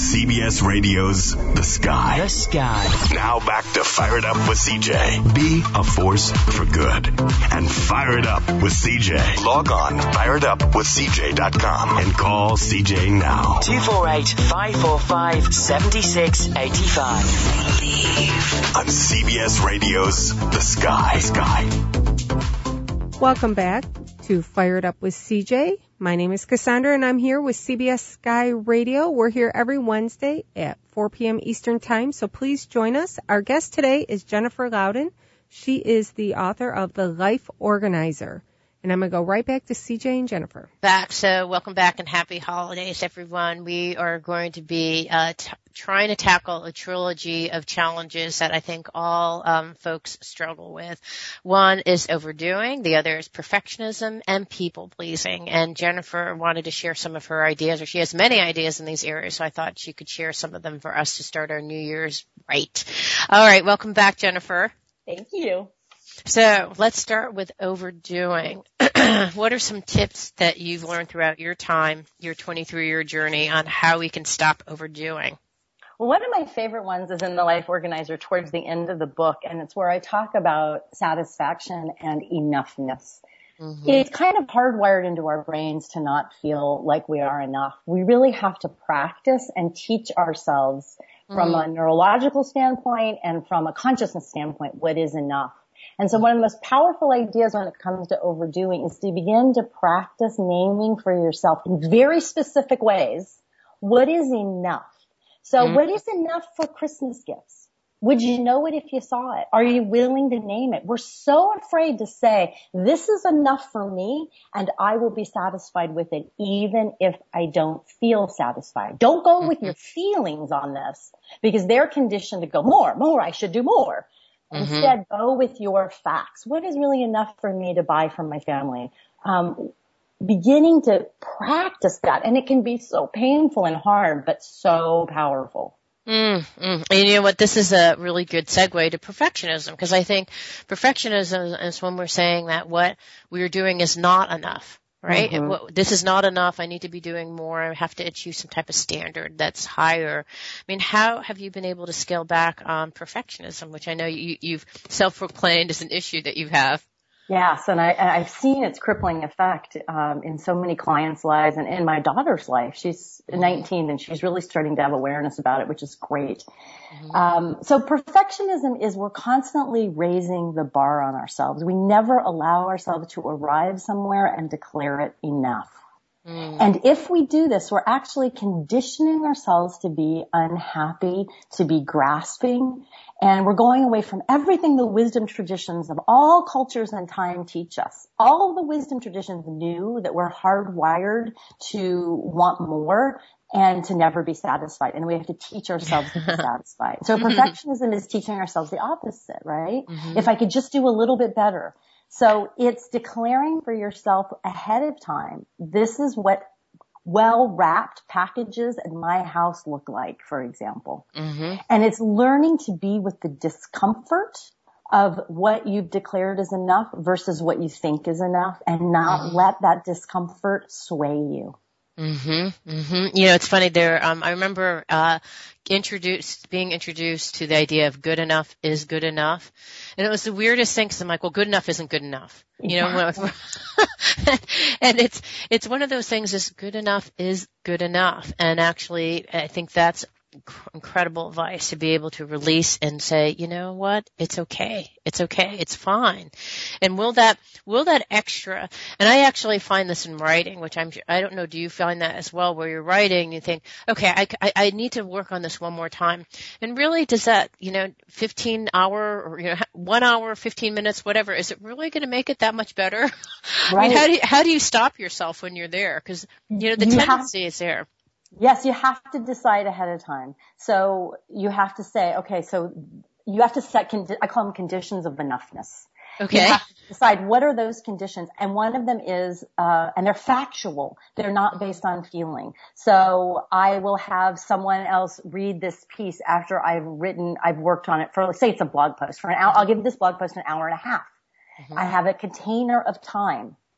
CBS Radio's The Sky. The Sky. Now back to Fire It Up with CJ. Be a force for good. And fire it up with CJ. Log on fireitupwithcj.com and call CJ now. 248-545-7685. On CBS Radio's The Sky. Welcome back to Fire It Up with CJ. My name is Cassandra, and I'm here with CBS Sky Radio. We're here every Wednesday at 4 p.m. Eastern Time, so please join us. Our guest today is Jennifer Louden. She is the author of The Life Organizer. And I'm going to go right back to CJ and Jennifer. So welcome back and happy holidays, everyone. We are going to be trying to tackle a trilogy of challenges that I think all folks struggle with. One is overdoing, the other is perfectionism and people-pleasing. And Jennifer wanted to share some of her ideas, or she has many ideas in these areas, so I thought she could share some of them for us to start our New Year's right. All right, welcome back, Jennifer. Thank you. So let's start with overdoing. What are some tips that you've learned throughout your time, your 23-year journey, on how we can stop overdoing? Well, one of my favorite ones is in The Life Organizer towards the end of the book, and it's where I talk about satisfaction and enoughness. Mm-hmm. It's kind of hardwired into our brains to not feel like we are enough. We really have to practice and teach ourselves from a neurological standpoint and from a consciousness standpoint what is enough. And so one of the most powerful ideas when it comes to overdoing is to begin to practice naming for yourself in very specific ways what is enough. So what is enough for Christmas gifts? Would you know it if you saw it? Are you willing to name it? We're so afraid to say, this is enough for me and I will be satisfied with it even if I don't feel satisfied. Don't go with your feelings on this because they're conditioned to go more, I should do more. Instead, go with your facts. What is really enough for me to buy from my family? Beginning to practice that, and it can be so painful and hard, but so powerful. And you know what? This is a really good segue to perfectionism, because I think perfectionism is when we're saying that what we're doing is not enough. Right? This is not enough. I need to be doing more. I have to achieve some type of standard that's higher. I mean, how have you been able to scale back on perfectionism, which I know you've self-proclaimed as an issue that you have? Yes, and I've seen its crippling effect in so many clients' lives and in my daughter's life. She's 19 and she's really starting to have awareness about it, which is great. So perfectionism is we're constantly raising the bar on ourselves. We never allow ourselves to arrive somewhere and declare it enough. And if we do this, we're actually conditioning ourselves to be unhappy, to be grasping, and we're going away from everything the wisdom traditions of all cultures and time teach us. All of the wisdom traditions knew that we're hardwired to want more and to never be satisfied, and we have to teach ourselves to be satisfied. So perfectionism is teaching ourselves the opposite, right? If I could just do a little bit better. So it's declaring for yourself ahead of time, this is what well-wrapped packages in my house look like, for example. And it's learning to be with the discomfort of what you've declared is enough versus what you think is enough, and not let that discomfort sway you. You know, it's funny there. I remember being introduced to the idea of good enough is good enough, and it was the weirdest thing because I'm like, well, good enough isn't good enough, you know. And it's one of those things. Is good enough is good enough, and actually, I think that's incredible advice to be able to release and say, you know what, it's okay, it's fine. And will that extra, and I actually find this in writing, which I don't know, do you find that as well, where you're writing, you think, okay, I need to work on this one more time, and really does that, 15 hour or 1 hour, 15 minutes, whatever, is it really going to make it that much better? Right. I mean, how do you stop yourself when you're there? Because the tendency is there. Yes, you have to decide ahead of time. So you have to say, okay, so you have to set, I call them conditions of enoughness. Okay. You have to decide what are those conditions. And one of them is, and they're factual. They're not based on feeling. So I will have someone else read this piece after I've worked on it for, let's say it's a blog post for an hour. I'll give this blog post an hour and a half. I have a container of time.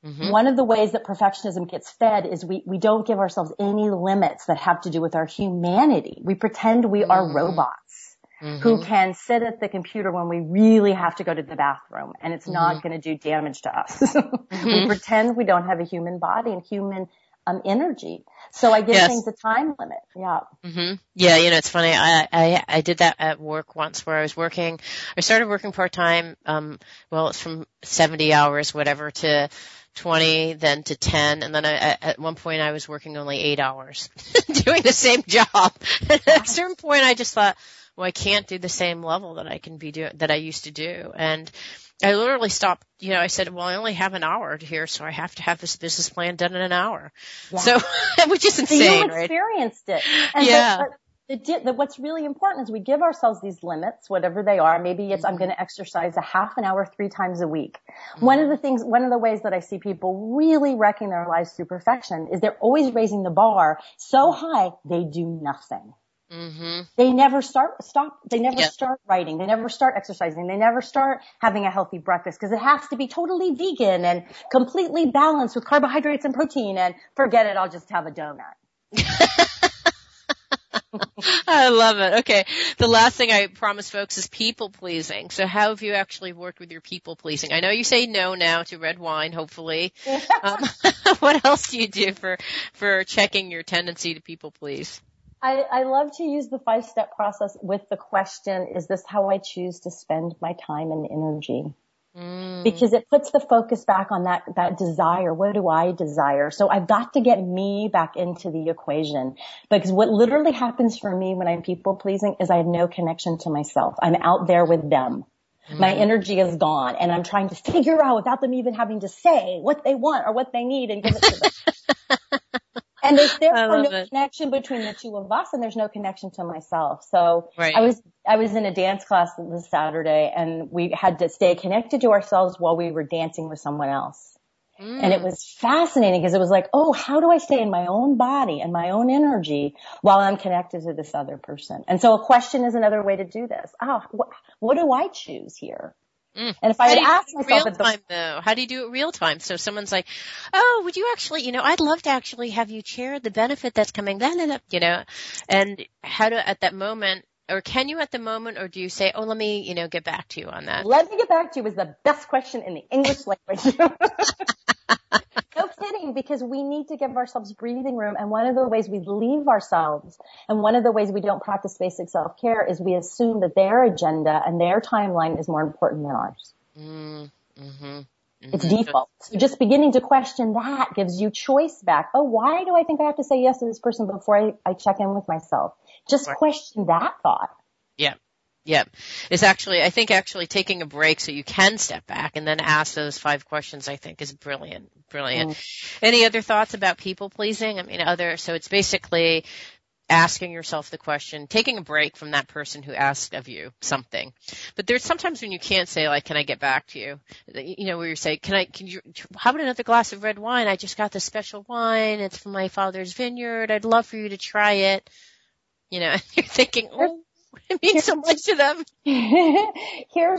One of the ways that perfectionism gets fed is we don't give ourselves any limits that have to do with our humanity. We pretend we are robots who can sit at the computer when we really have to go to the bathroom, and it's not going to do damage to us. We pretend we don't have a human body and human energy. So I give things a time limit. Yeah. Yeah. It's funny. I did that at work once where I started working part-time. It's from 70 hours, whatever, to 20, then to 10. And then at one point I was working only 8 hours doing the same job. At a certain point I just thought, well, I can't do the same level that I used to do. And I literally stopped, I said, well, I only have an hour here, so I have to have this business plan done in an hour. Yeah. So, which is insane, right? You experienced it. And what's really important is we give ourselves these limits, whatever they are. Maybe it's, I'm going to exercise a half an hour 3 times a week. One of the ways that I see people really wrecking their lives through perfection is they're always raising the bar so high, they do nothing. They never start writing. They never start exercising. They never start having a healthy breakfast because it has to be totally vegan and completely balanced with carbohydrates and protein, and forget it, I'll just have a donut. I love it. Okay. The last thing I promised folks is people pleasing. So how have you actually worked with your people pleasing? I know you say no now to red wine, hopefully. What else do you do for checking your tendency to people please? I love to use the 5-step process with the question, is this how I choose to spend my time and energy? Because it puts the focus back on that desire. What do I desire? So I've got to get me back into the equation, because what literally happens for me when I'm people pleasing is I have no connection to myself. I'm out there with them. My energy is gone, and I'm trying to figure out without them even having to say what they want or what they need and give it to them. And there's therefore no connection between the two of us, and there's no connection to myself. So I was in a dance class this Saturday, and we had to stay connected to ourselves while we were dancing with someone else. And it was fascinating because it was like, oh, how do I stay in my own body and my own energy while I'm connected to this other person? And so a question is another way to do this. What do I choose here? And if I had asked myself real time, though, how do you do it real time? So someone's like, oh, would you actually, I'd love to actually have you share the benefit that's coming, and how to, at that moment, or can you at the moment, or do you say, oh, let me, get back to you on that? Let me get back to you is the best question in the English language. No kidding, because we need to give ourselves breathing room. And one of the ways we leave ourselves, and one of the ways we don't practice basic self-care, is we assume that their agenda and their timeline is more important than ours. It's default. So just beginning to question that gives you choice back. Oh, why do I think I have to say yes to this person before I check in with myself? Just question that thought. Yeah. It's actually taking a break so you can step back and then ask those 5 questions, I think, is brilliant. Any other thoughts about people pleasing? So it's basically asking yourself the question, taking a break from that person who asked of you something. But there's sometimes when you can't say, like, can I get back to you? Where you say, how about another glass of red wine? I just got this special wine. It's from my father's vineyard. I'd love for you to try it. And you're thinking, oh, it means so much to them. Here's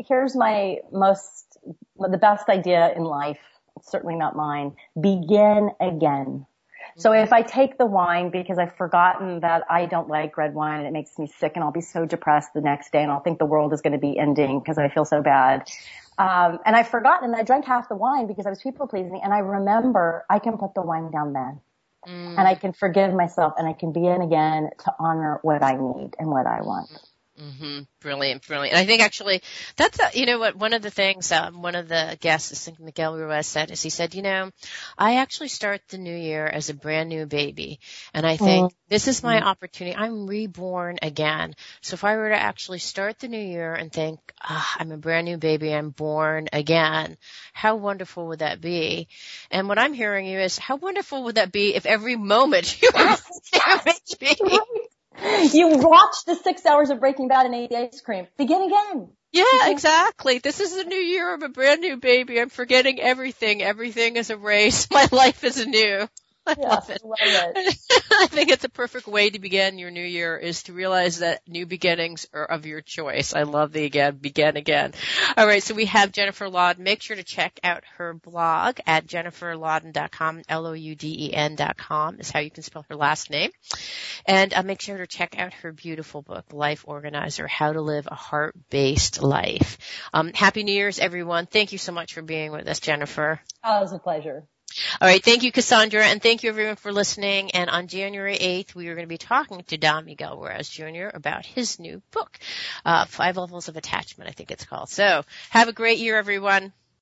the best idea in life. It's certainly not mine. Begin again. So if I take the wine because I've forgotten that I don't like red wine and it makes me sick and I'll be so depressed the next day and I'll think the world is going to be ending because I feel so bad. And I've forgotten that I drank half the wine because I was people pleasing, and I remember I can put the wine down then. And I can forgive myself, and I can begin again to honor what I need and what I want. Brilliant. And I think actually that's, one of the things, one of the guests, I think Miguel Ruiz said, is he said, I actually start the new year as a brand new baby. And I think this is my opportunity. I'm reborn again. So if I were to actually start the new year and think, I'm a brand new baby, I'm born again, how wonderful would that be? And what I'm hearing you is, how wonderful would that be if every moment you were a baby? You watched the 6 hours of Breaking Bad and ate the ice cream. Begin again. Yeah, exactly. This is a new year. I'm a brand new baby. I'm forgetting everything. Everything is erased. My life is anew. love it. Love it. I think it's a perfect way to begin your new year, is to realize that new beginnings are of your choice. I love the begin again. All right, so we have Jennifer Lawden. Make sure to check out her blog at jenniferlawden.com. LOUDEN.com is how you can spell her last name. And make sure to check out her beautiful book, Life Organizer, How to Live a Heart-Based Life. Happy New Year's, everyone. Thank you so much for being with us, Jennifer. Oh, it was a pleasure. All right. Thank you, Cassandra. And thank you, everyone, for listening. And on January 8th, we are going to be talking to Don Miguel Ruiz Jr. about his new book, 5 Levels of Attachment, I think it's called. So have a great year, everyone.